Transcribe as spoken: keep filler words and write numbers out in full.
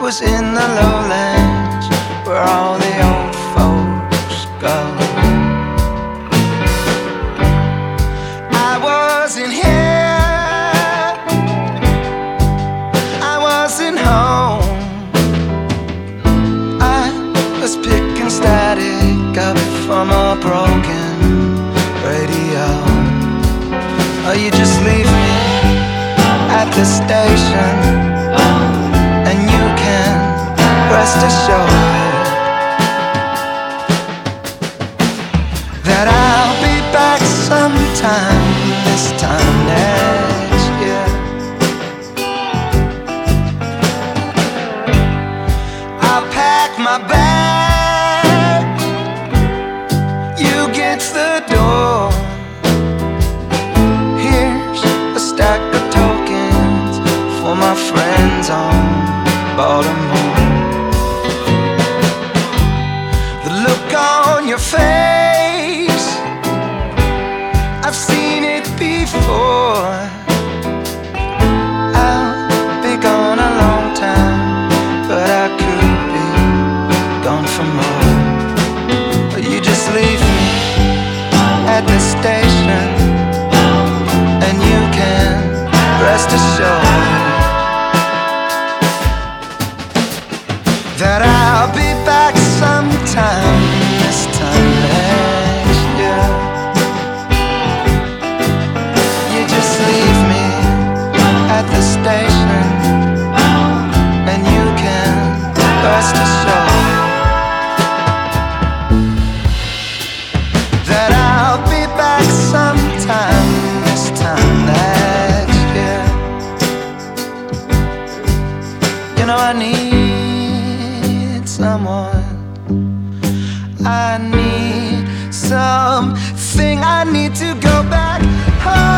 was in the lowlands where all the old folks go. I wasn't here, I wasn't home. I was picking static up from a broken radio. Oh, you just leave me at the station, and you can rest assured that I'll be back sometime this time next year. I'll pack my bag, you get the door. Here's a stack of tokens for my friends on Baltimore. The look on your face, I've seen it before. I'll be gone a long time, but I could be gone for more. You just leave me at the station, and you can rest assured that I'll be back sometime this time next year. You just leave me at the station, and you can rest assured that I'll be back sometime this time next year. You know I need someone, I need something, I need to go back home.